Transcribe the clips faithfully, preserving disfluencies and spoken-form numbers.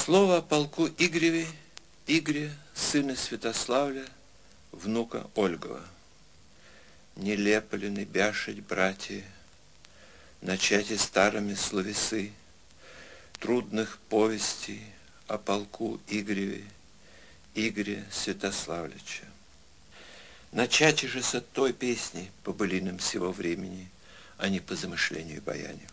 Слово о полку Игореве, Игоре, сына Святославля, внука Ольгова. Не леплены бяшить, братья, начать и старыми словесы трудных повестей о полку Игореве, Игоре Святославлича. Начать же с той песни по былинам сего времени, а не по замышлению баяню.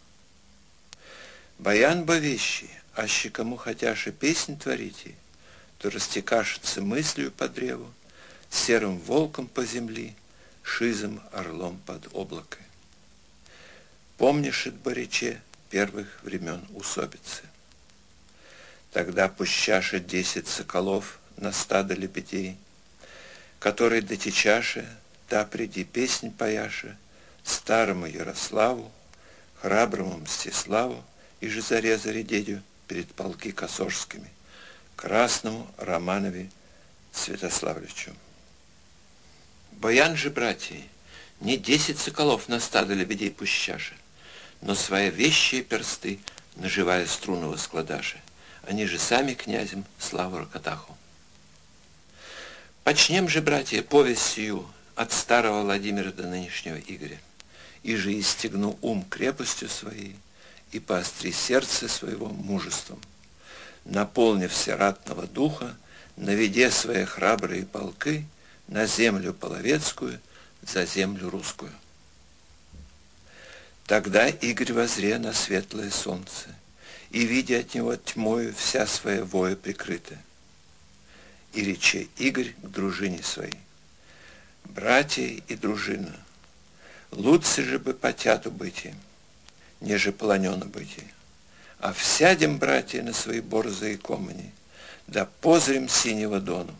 Баян бовещий, аще кому хотяше песнь творите, то растекашется мыслью по древу, серым волком по земли, шизым орлом под облако. Помнишь от барече первых времен усобицы. Тогда пущаше десять соколов на стадо лебедей, который дотечаше, та приди песнь паяше, старому Ярославу, храброму Мстиславу, и же зарезали дедю перед полки косожскими, красному Романове Святославличу. Баян же, братья, не десять соколов на стадо лебедей пущаше, но свои вещие персты на живая струнного складаше, они же сами князем славу рокотаху. Почнем же, братья, повесть сию от старого Владимира до нынешнего Игоря, и же истегну ум крепостью своей, и поостри сердце своего мужеством, наполнив все ратного духа, наведе свои храбрые полки на землю половецкую, за землю русскую. Тогда Игорь возре на светлое солнце, и, видя от него тьмою, вся своя воя прикрыта. И рече Игорь к дружине своей: братья и дружина, лучше же бы потяту быти, неже полонено быти, а всядем, братья, на свои борзые комани, да позрим синего дону.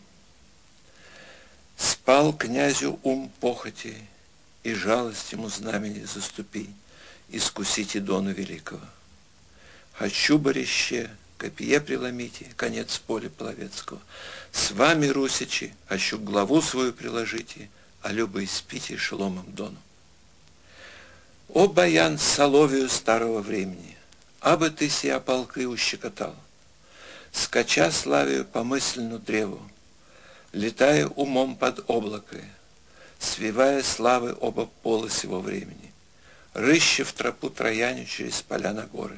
Спал князю ум похоти, и жалость ему знамени заступи, искусите дону великого. Хочу бореще, копье преломите, конец поля половецкого. С вами, русичи, хочу главу свою приложите, а любо испите шеломом дону. О, баян соловию старого времени, абы ты сия полки ущекотал, скача славию по мысленну древу, летая умом под облако, свивая славы оба пола сего времени, рыще в тропу трояню через поля на горы.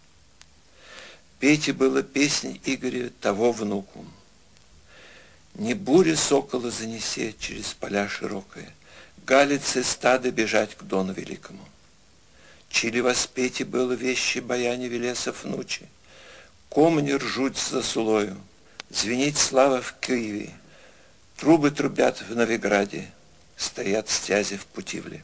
Пейте было песнь Игоря того внуку. Не буря сокола занесе через поля широкое, галицы стада бежать к дону великому. Чили воспейте было вещи баяне Велесов внучи, комни ржуть за Сулою, звенит слава в Киеве, трубы трубят в Новиграде, стоят стязи в Путивле.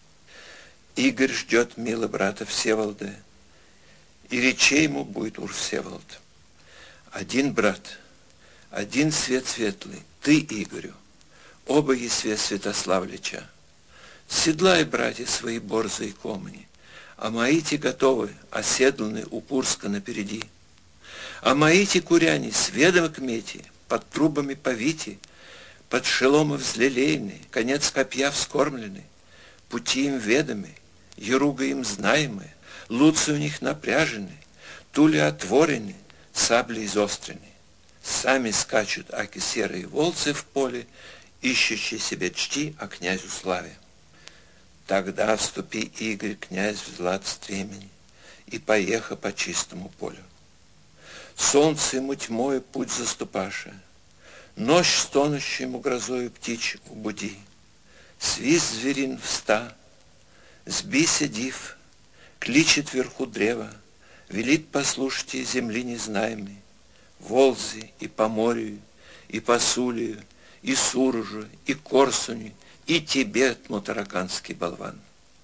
Игорь ждет мило брата Всеволода, и речей ему будет уж Всеволод. Один брат, один свет светлый, ты, Игорю, оба есве Святославлича. Седлай, братья, свои борзые комни, а мои-те готовы, оседланы у Курска напереди. А мои-те куряне сведом к мете, под трубами повити, под шеломы взлелейны, конец копья вскормлены, пути им ведомы, еруга им знаемы, луцы у них напряжены, тули отворены, сабли изострены. Сами скачут, аки серые волцы в поле, ищущие себе чти, а князю славе. Тогда вступи, Игорь, князь, в злат стремени, и поеха по чистому полю. Солнце ему тьмою путь заступаша, ночь стонущую ему грозою птичь убуди. Свист зверин вста, сбися див, кличет вверху древа, велит послушайте земли незнаемой, Волзи и по морю, и по Сулию, и Суржу, и Корсуню, и тебе, тмутараканский болван.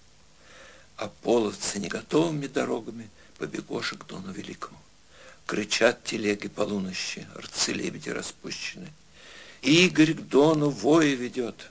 А половцы не готовыми дорогами побегоша к дону великому. Кричат телеги полунощи, рцы лебеди распущены. Игорь к дону воя ведет.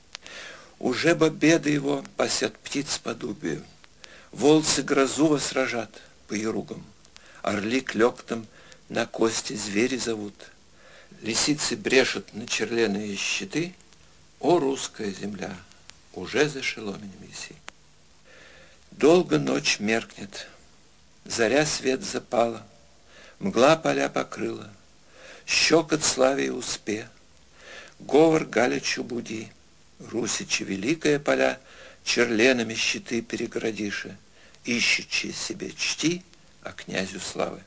Уже бобеды его пасят птиц по дубию. Волцы грозу восражат по яругам. Орли клёктом на кости звери зовут. Лисицы брешут на черленые щиты. О, русская земля, уже за шеломенем виси. Долго ночь меркнет, заря свет запала, Мгла поля покрыла, щекот славе и успе, говор Галичу буди, Русичи великая поля, черленами щиты перегородише, ищучи себе чти, а князю славы.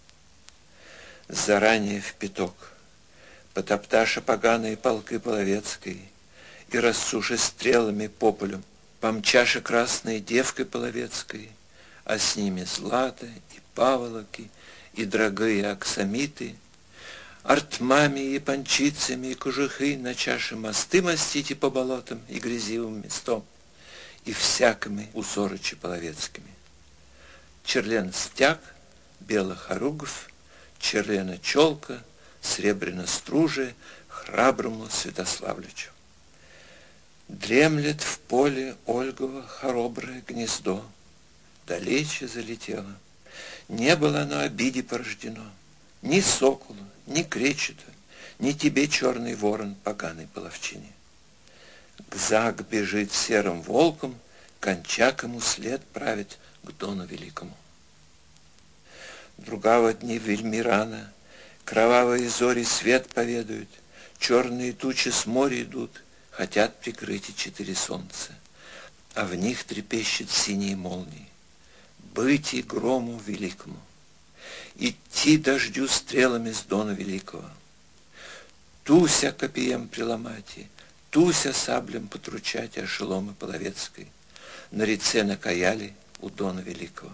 Заранее в пяток, потопташа поганые полки половецкой, и рассуши стрелами по полю, помчаша красной девкой половецкой, а с ними злато и паволоки, и дорогие аксамиты, артмами и панчицами, и кожухи на чаше мосты мастите по болотам и грязивым местом, и всякими узорочи половецкими. Черлен стяг, белых хоругов, черлена челка, сребряно струже, храброму Святославличу. Дремлет в поле Ольгово хороброе гнездо, далече залетело. Не было оно обиде порождено, ни соколу, ни кречету, ни тебе, черный ворон, поганой половчине. Гзак бежит серым волком, кончак ему след правит к Дону Великому. Другого дни вельми рано, кровавые зори свет поведают, черные тучи с моря идут, хотят прикрыть и четыре солнца, а в них трепещут синие молнии. Быть и грому великому, идти дождю стрелами с Дона Великого, туся копьем приломати, туся саблем потручать ошеломы половецкой, на реце накаяли у Дона Великого.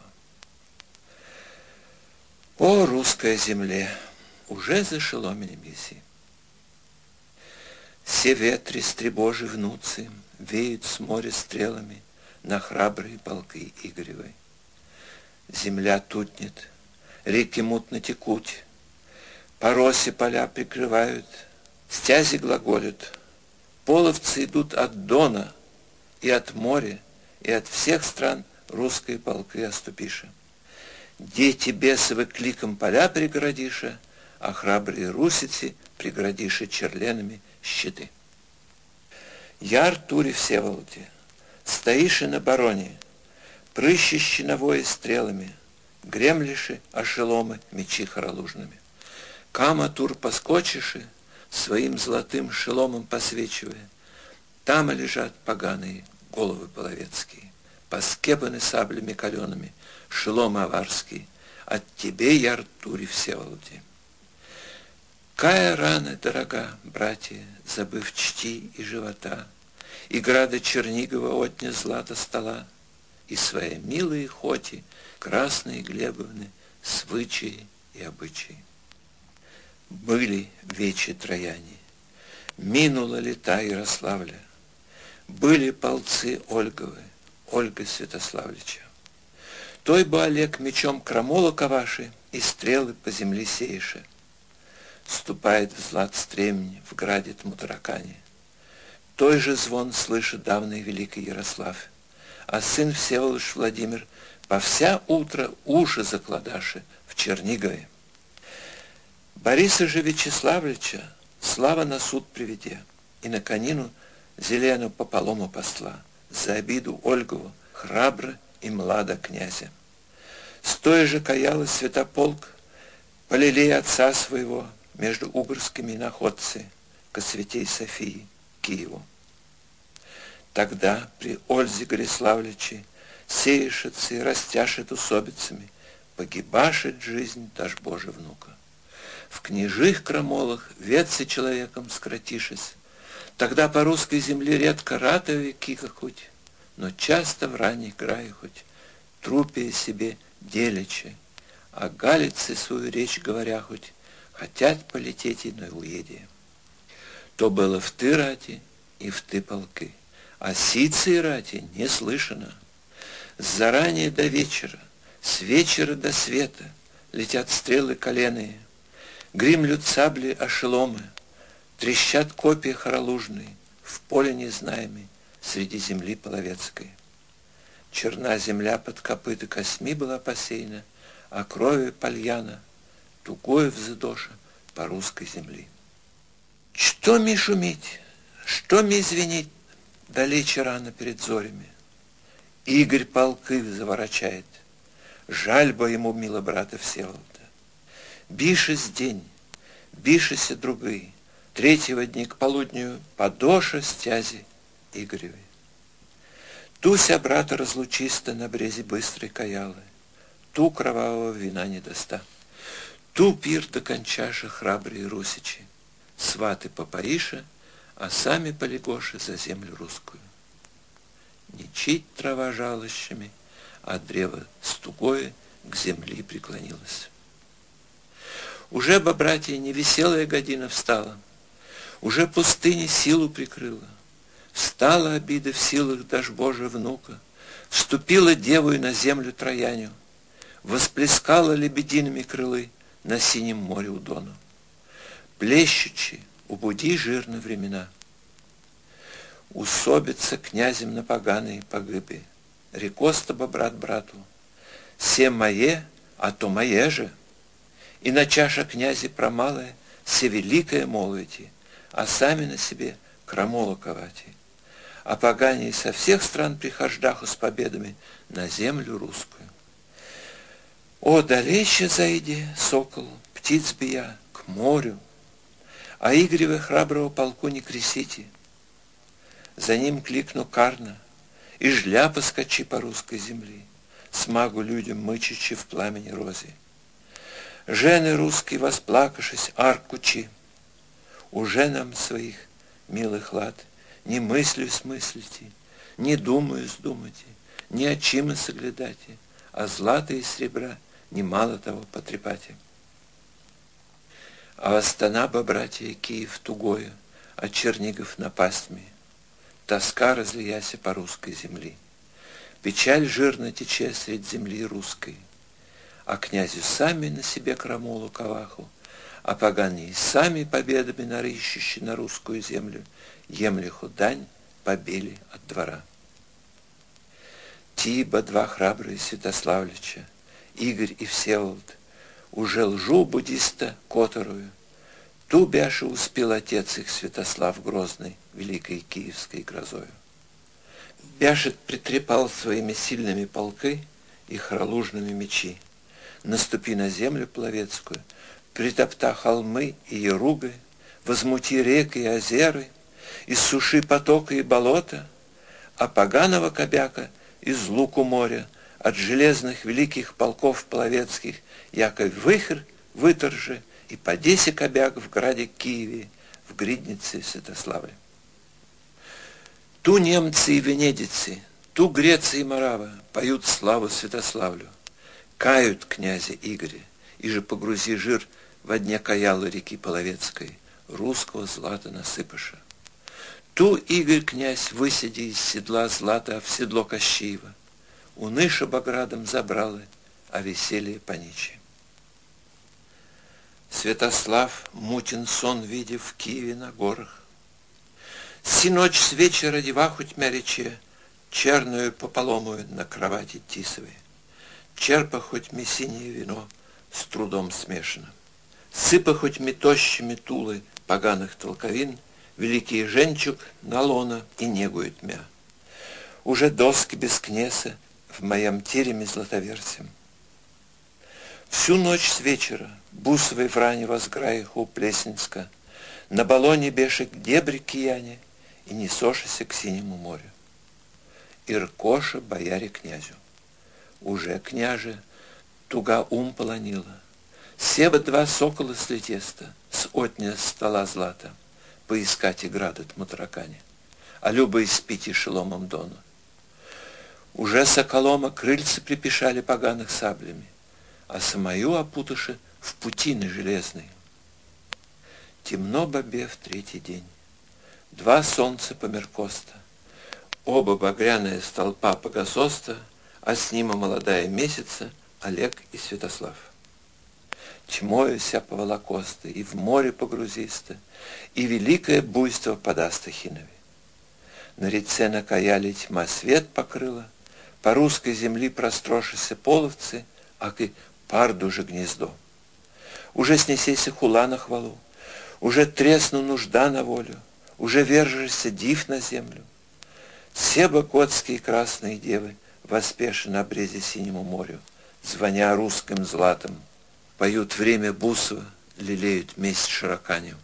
О, русская земле, уже за шеломенем еси. Все ветри стребожи внуцы веют с моря стрелами на храбрые полки Игоревой. Земля тутнет, реки мутно текут, по росе поля прикрывают, стязи глаголют, половцы идут от Дона и от моря, и от всех стран русской полки оступиша. Дети бесовы кликом поля преградиша, а храбрые русицы преградиша черленами щиты. Я, Артуре Всеволоде, стоишь и на бароне, прыщищи на вое стрелами, гремлиши ошеломы мечи хоролужными. Кама Тур поскочиши, своим золотым шеломом посвечивая, там и лежат поганые головы половецкие, поскебаны саблями калеными, шеломы аварские, от тебе, я, Артуре Всеволоде. Кая рана дорога, братья, забыв чти и живота, и града Чернигова отня злато стола, и свои милые хоти, красные Глебовны, свычаи и обычаи. Были вечи Трояне, минула лета Ярославля, были полцы Ольговы, Ольга Святославлича. Той бы Олег мечом крамола коваши и стрелы по земле сеяши. Ступает в злат стремень в граде Тмутаракане. Той же звон слышит давный великий Ярослав, а сын Всеволод Владимир по вся утро уши закладаши в Чернигове. Бориса же Вячеславлича слава на суд приведе, и на конину зелену пополому посла, за обиду Ольгову храбро и млада князя. Стоя же каяла Святополк, полилей отца своего между угорскими находцы ко святей Софии, Киеву. Тогда при Ользе Гориславличе сеешется и растяшет усобицами, погибашет жизнь дашь Боже внука. В княжих крамолах ветцы человеком скратишись, тогда по русской земле редко ратовые кика хоть, но часто в ранней крае хоть, трупе себе делячи, а галицы свою речь говоря хоть, хотят полететь иной уеде. То было в ты рати и в ты полки, а сицы и рати не слышно. С заранее до вечера, с вечера до света летят стрелы коленные, гремлют сабли ошеломы, трещат копья хоролужные в поле незнаемой среди земли половецкой. Черна земля под копыта косьми была посеяна, а крови пальяна тугое вздоша по русской земли. Что ми шуметь, что ми звенеть далече рано перед зорями? Игорь полки заворачает, жаль бы ему, мило брата Всеволода. Бишес день, бишеся другий, третьего дни к полудню подоша стязи Игоревой. Туся брата разлучиста на брезе быстрой каялы, ту кровавого вина не доста. Ту пир докончаша храбрые русичи, сваты по Парише, а сами полегоши за землю русскую. Не чить трава жалощами, а древо стугое к земли преклонилось. Уже, бобратья, невеселая година встала, уже пустыня силу прикрыла. Встала обида в силах дашь Божия внука, вступила девою на землю Трояню, восплескала лебедиными крылы на синем море у Дона. Плещучи, убуди жирно времена. Усобится князем на поганые погибы, рекоста бы брат брату, се мое, а то мое же. И на чаша князи промалая, се великое молвите, а сами на себе крамола ковати. А погане со всех стран прихождаху с победами на землю русскую. О, далеще зайди, сокол, птиц бия, к морю, а Игоревы храброго полку не кресите. За ним кликну Карна, и жля поскочи по русской земли, смагу людям мычачи в пламени розе. Жены русские, восплакавшись, аркучи, уже нам своих милых лад не мыслю смыслите, не думаю сдумайте, не очима соглядате, а злата и сребра немало того потрепате. А Астана, братья, Киев тугое, а Чернигов напастьми, тоска разлияся по русской земли. Печаль жирно тече средь земли русской, а князю сами на себе крамолу каваху, а поганые сами победами нарыщущи на русскую землю, емлиху дань побели от двора. Тиба два храбрые Святославлича, Игорь и Всеволод, уже лжу буддиста которую, ту бяшу успел отец их Святослав Грозный, великой киевской грозою. Бяшет притрепал своими сильными полкы и хралужными мечи, наступи на землю пловецкую, притопта холмы и еругы, возмути реки и озеры, иссуши потока и болота, а поганого кобяка из луку моря от железных великих полков пловецких яко выхр выторжи и по десять кобяк в граде Киеве, в гриднице Святославле. Ту немцы и венедицы, ту Греция и Морава поют славу Святославлю, кают князя Игоря, и же погрузи жир во дне каялы реки Половецкой, русского злата насыпаша. Ту Игорь князь высади из седла злата в седло Кощеева, уныша баградом забралы, а веселье паничи. Святослав мутен сон видев в Киеве на горах. Си ночь с вечера деваху тьмя рече, черную пополомую на кровати тисовой. Черпа хоть ми синее вино, с трудом смешано. Сыпа хоть ми тощими тулы поганых толковин, великий жемчуг на лона и негует мя. Уже доски без кнеса в моем тереме златоверсем. Всю ночь с вечера, бусовой в ране возграях у Плесенска, на баллоне бешек дебри кияне и несошися к синему морю. Иркоша бояре князю. Уже княже туга ум полонила. Себа два сокола с летеста, с отня стола злата, поискать и градат матракане, а люба испить шеломом Дона. Уже соколома крыльца припешали поганых саблями, а самою опуташи в путины железной. Темно бобе в третий день. Два солнца померкоста, оба багряная столпа погасоста, а с ним молодая месяца Олег и Святослав. Тьмою ся поволокоста, и в море погрузиста, и великое буйство подаст Ахинове. На реце на каяле тьма свет покрыла, по русской земли прострошися половцы, ак и парду же гнездо. Уже снесейся хула на хвалу, уже тресну нужда на волю, уже вержешься див на землю. Себа готские красные девы воспеши на брезе синему морю, звоня русским златом. Поют время Бусова, лелеют месть Широканев.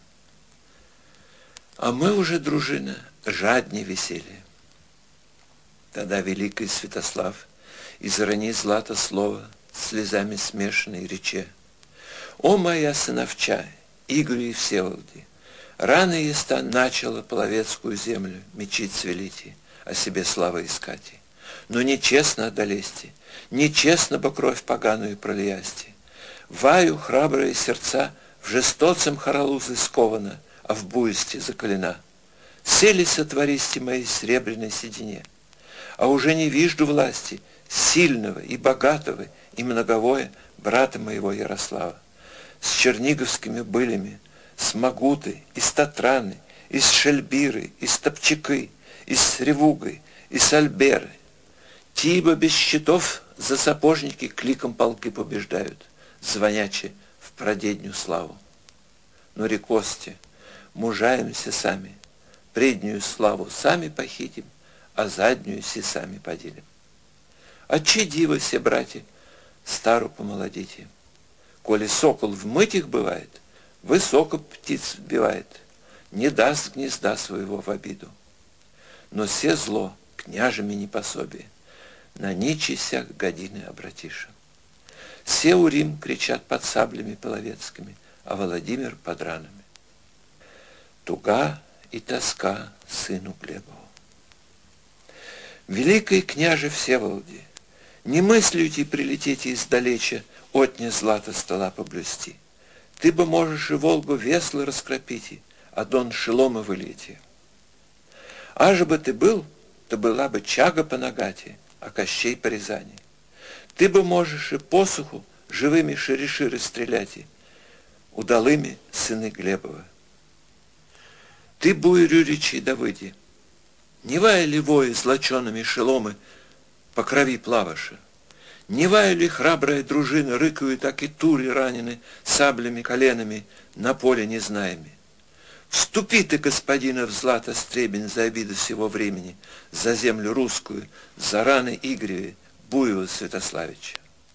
А мы уже, дружина, жадней веселья. Тогда великий Святослав израни злато слово, слезами смешанной рече: «О, моя сыновча, Игорю и Всеволоде, рано еста начала половецкую землю мечить свелите, о себе славы искати. Но нечестно одолесте, нечестно бы кровь поганую пролиясти. Ваю храбрые сердца в жестоцем хоролузы скована, а в буйстве закалена. Сели сотвористи моей серебряной седине, а уже не вижду власти сильного и богатого и многовое брата моего Ярослава. С черниговскими былями, с Магуты, из Татраны, из Шельбиры, из Топчаки, из Ревугой, из Альберы. Тиба без щитов за сапожники кликом полки побеждают, звонячи в прадедню славу. Но рекости, мужаемся сами, преднюю славу сами похитим, а заднюю си сами поделим. Отчи диво все, братья, стару помолодите. Коли сокол в мытих бывает, высоко птиц вбивает, не даст гнезда своего в обиду. Но все зло княжами не пособие, на ничи сяк годины обратиша. Все у Рим кричат под саблями половецкими, а Владимир под ранами. Туга и тоска сыну Глебову. Великий княже Всеволоде, не мыслюйте прилетите издалеча, отне злато стола поблюсти. Ты бы можешь и Волгу весло раскропить, а дон шелома вылети. А же бы ты был, то была бы чага по нагате, а Кощей по Рязани. Ты бы можешь и посуху живыми шире-шире стрелять, удалыми сыны Глебова. Ты буй Рюричей Давыди, не вая ли вои злочеными шеломы по крови плаваша? Не вая ли храбрая дружина рыкаю, так и тури ранены саблями коленами на поле незнаеми? Вступи ты, господина, в злато стребень за обиду всего времени, за землю русскую, за раны Игореве, Буева Святославича.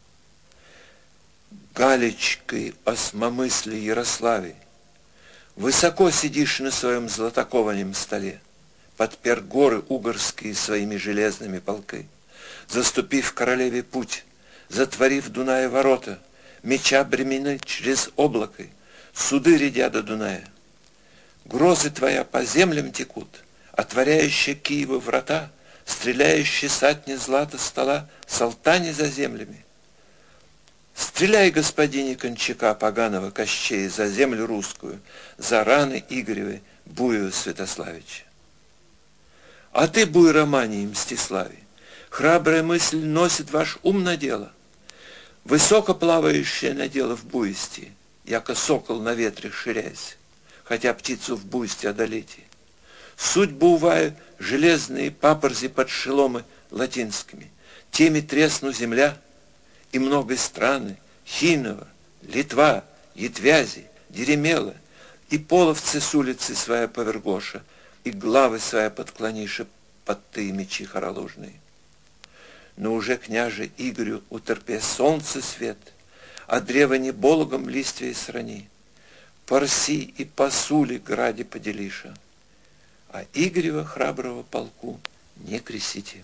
Галичкой осмомысли Ярославе, высоко сидишь на своем златокованном столе, подпер горы угорские своими железными полкой, заступив королеве путь, затворив Дуная ворота, меча бремена через облако, суды рядя до Дуная. Грозы твоя по землям текут, отворяющие Киева врата, стреляющие сатни злата стола, салтани за землями. Стреляй, господине Кончака поганого Кощея, за землю русскую, за раны Игоревы, Буева Святославича. А ты, буй Романии Мстиславе, храбрая мысль носит ваш ум на дело, высоко плавающее на дело в буйсти, яко сокол на ветре ширясь, хотя птицу в буйсти одолейте. Суть бувая железные папорзи под шеломы латинскими, теми тресну земля, и многой страны, Хинова, Литва, Етвязи, Деремела, и половцы с улицы своя повергоша, и главы своя подклониша под ты мечи хороложные. Но уже княже Игорю утерпе солнце свет, а древо не Бологом листвия срани, Парси и Пасули граде поделиша, а Игорева храброго полку не кресите.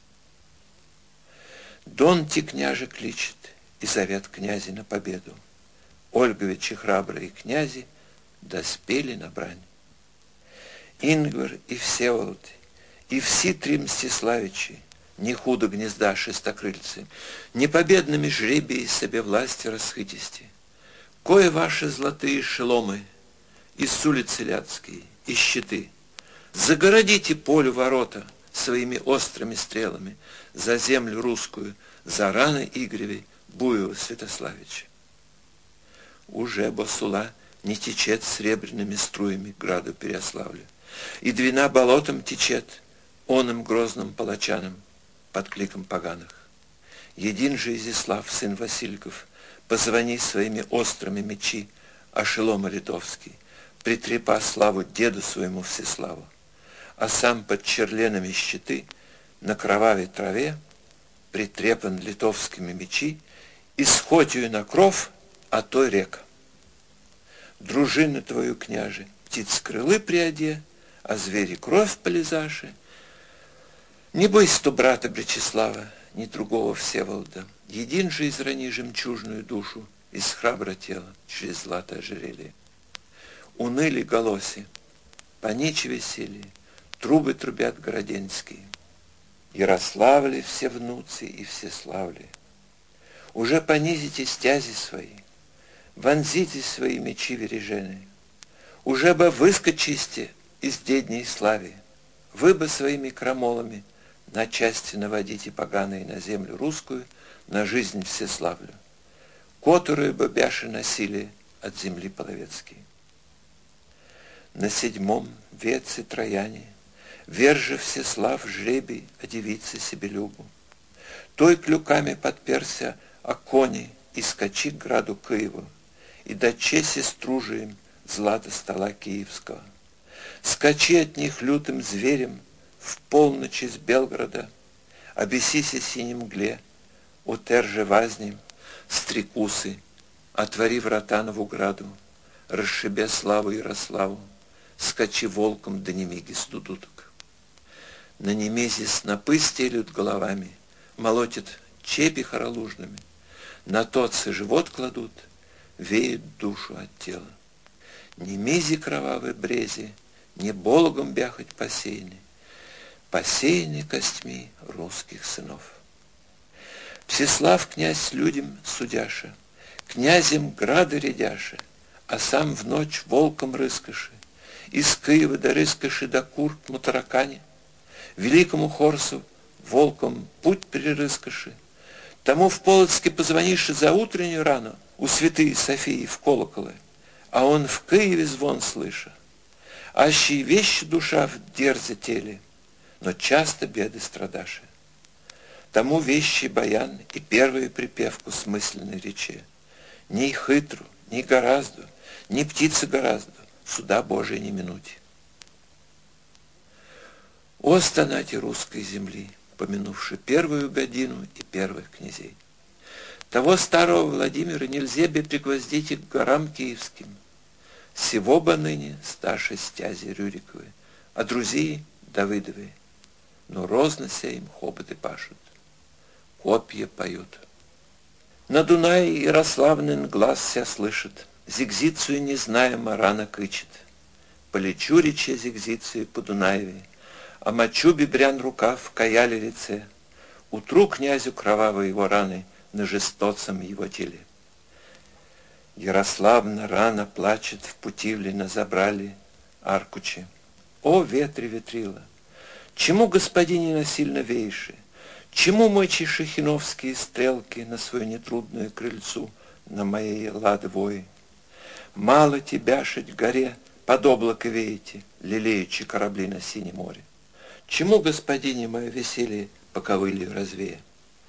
Дон ти княже кличет и зовет князя на победу. Ольговичи храбрые князи доспели на брань. Ингвар и Всеволод, и все три Мстиславичи, не худо гнезда шестокрыльцы, не победными жребии себе власти расхытисти. Кое ваши золотые шеломы, и улицы ляцкие, и щиты, загородите полю ворота своими острыми стрелами за землю русскую, за раны Игоревой, Буева Святославича. Уже Басула не течет серебряными струями к граду Переяславлю, и Двина болотом течет, оным грозным палачанам под кликом поганых. Един же Изяслав, сын Васильков, позвони своими острыми мечи, а шелома литовский, притрепа славу деду своему Всеславу, а сам под черленами щиты на кровавой траве притрепан литовскими мечи, и схотию на кров а то река. Дружины твою, княже, птиц крылы приоде, а звери кровь полизаши. Не бойся то брата Бречеслава, ни другого Всеволода. Един же израни жемчужную душу из храбра тела через златое ожерелье. Уныли голоси, паничи веселье, трубы трубят городенские. Ярославли все внуцы и все славли. Уже понизите стязи свои, вонзите свои мечи вережены. Уже бы выскочисте из дедней славы, вы бы своими крамолами на части наводите поганые на землю русскую, на жизнь всеславлю, которую бы бяши носили от земли половецкие. На седьмом веце Трояне верже Всеслав жребий о девице Себелюбу. Той клюками подперся о кони и скачи к граду Киеву, и даче сестру же им злата стола киевского. Скачи от них лютым зверем в полночь из Белгорода, обесися синем мгле, утерже вазнем, стрекусы, отвори врата Новограду, расшибя славу Ярославу, скачи волком до Немиги студуток. На Немезе снопы стелют головами, молотят чепи хоролужными, на тотцы живот кладут, веют душу от тела. Немези кровавой брези, не Болгом бяхать посеяны, посеяны костьми русских сынов. Всеслав князь людям судяша, князем грады рядяша, а сам в ночь волком рыскаши, из Киева до рыскаши до Кур к Мутаракане, великому Хорсу волком путь перерыскаши, тому в Полоцке позвонишь за утреннюю рану у святые Софии в колоколы, а он в Киеве звон слыша. Аще и вещи душа в дерзе теле, но часто беды страдаши. Тому вещи баян и первую припевку смысленной речи. Ни хитру, ни гораздо, ни птицы гораздо, суда Божия не минути. О станате русской земли, помянувши первую годину и первых князей. Того старого Владимира нельзя бы пригвоздить и к горам киевским. Сего бы ныне старшей стязи Рюриковы, а друзей Давыдовы. Но рознося им хоботы пашут, копья поют. На Дунае Ярославнин глаз ся слышит, зигзицию не зная марана кычет. Полечу рече зигзицию по Дунаеве, а мочу бебрян рукав в каяле лице. Утру князю кровавые его раны на жестоцем его теле. Ярославна рано плачет в Путивлино забрали Аркучи. О, ветре ветрила! Чему, господине, насильно вееши? Чему мочи шахиновские стрелки на свою нетрудную крыльцу на моей лады вои? Мало тебя шить горе под облако веете, лелеючи корабли на синем море. Чему, господине, мое веселье по ковылью развея?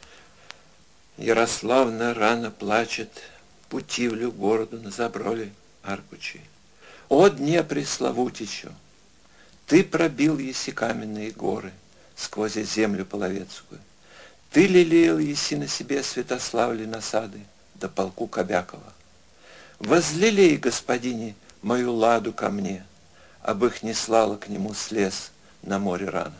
Ярославна рано плачет, Путивлю городу на заброле Аркучи. О, Днепре славутичу! Ты пробил еси каменные горы сквозь землю половецкую. Ты лелеял еси на себе Святославли насады до полку Кобякова. Возлелей, господине, мою ладу ко мне, об их не слала к нему слез на море рано.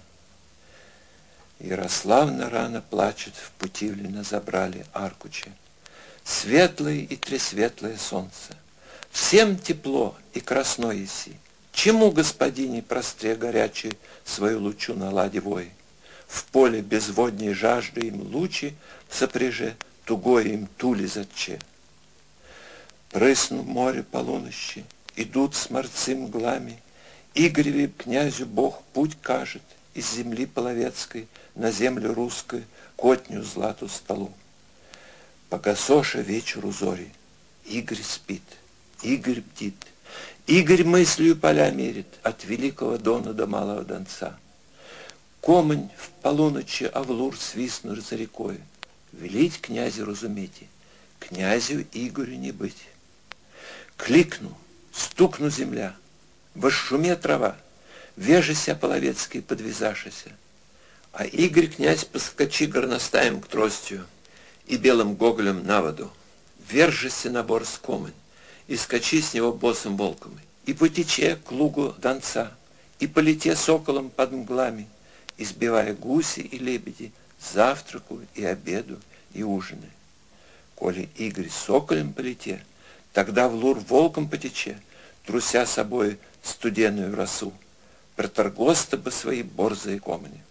Ярославна рано плачет, в Путивлино забрали Аркучи. Светлое и тресветлое солнце, всем тепло и красно еси. Чему, господине, простре горячей свою лучу на ладе вои? В поле безводней жажды им лучи сопряже, тугой им тули затче. Прысну море полунощи, идут с морцы мглами, Игореве князю Бог путь кажет из земли половецкой на землю русскую, котню злату столу. Погасоша вечеру зори, Игорь спит, Игорь бдит, Игорь мыслью поля мерит от великого Дона до малого Донца. Комань в полуночи Авлур свистнут за рекой. Велить князю разумейте, князю Игорю не быть. Кликну, стукну земля, во шуме трава, вежися половецкий подвязашися. А Игорь князь поскочи горностаем к тростью и белым гоголем на воду. вержися на бор скомань, и скачи с него босым волком, и потече к лугу донца, и полете соколом под мглами, избивая гуси и лебеди, завтраку и обеду и ужины. Коли Игорь соколем полете, тогда в лур волком потече, труся собой студеную росу, проторгоста бы свои борзые комани.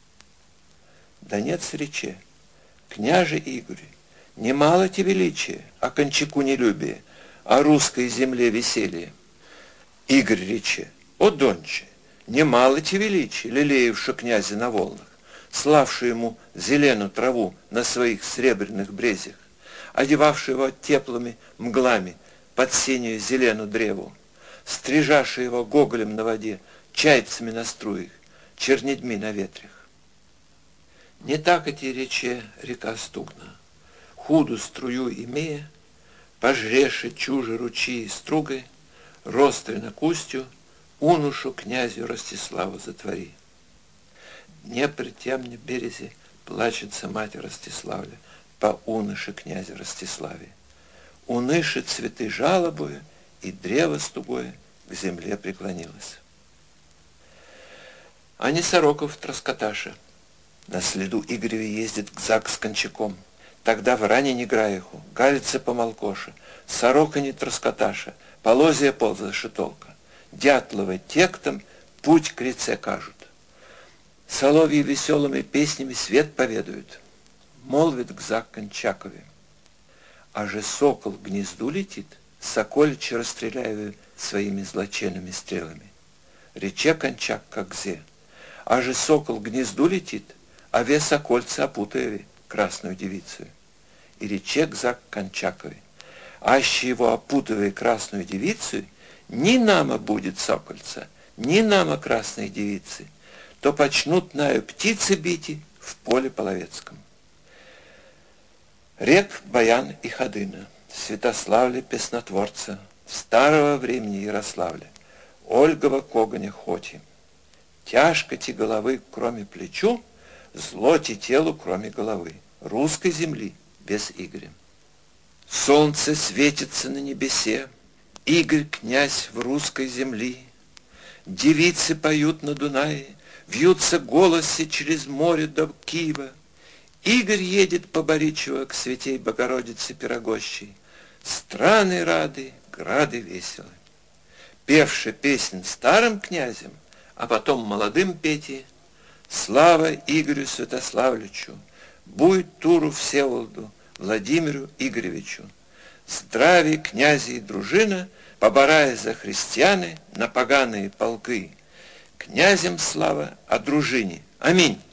Донец рече: княже Игорь, немало тебе величия, а кончаку нелюбие, о русской земле веселье. Игорь рече: о донче, немало тебе величия, лелеевши князя на волнах, славши ему зеленую траву на своих сребряных брезях, одевавши его теплыми мглами под синюю зеленую древу, стрижаши его гоголем на воде, чайцами на струях, чернедьми на ветрях. Не так эти рече река Стугна, худу струю имея, пожреше чужи ручьи и стругой, ростры на кустью, унушу князю Ростиславу затвори. Днепр темне березе плачется мать Ростиславля по уныше князя Ростиславе. Уныше цветы жалобуя, и древо стугое к земле преклонилось. А не Сороков Троскоташа на следу Игореве ездит гзак с кончаком. Тогда в ране не граеху, галица помолкоша, сорока не Троскоташа, полозья полза шитолка. Дятловы тектом путь к реце кажут. Соловьи веселыми песнями свет поведают. Молвит гзак Кончакове: а же сокол к гнезду летит, сокольча расстреляю своими злоченными стрелами. Рече Кончак как зе: а же сокол к гнезду летит, а ве сокольца опутаеве красную девицу. И рече гзак Кончакове: аще его опутывая красную девицу, ни нама будет сокольца, ни нама красной девицы, то почнут наю птицы бити в поле половецком. Рек Баян и Ходына, Святославля песнотворца, старого времени Ярославля, Ольгова когоня хоти. Тяжко ти головы, кроме плечу, зло ти телу, кроме головы. Русской земли без Игоря. Солнце светится на небесе, Игорь князь в русской земли. Девицы поют на Дунае, вьются голоси через море до Киева. Игорь едет по Боричево к святей Богородице Пирогощей. Страны рады, грады веселы. Певши песнь старым князем, а потом молодым пети: слава Игорю Святославличу, буй Туру Всеволоду, Владимиру Игоревичу. Здравия князи и дружина, поборая за христианы на поганые полки. Князям слава, а дружине. Аминь.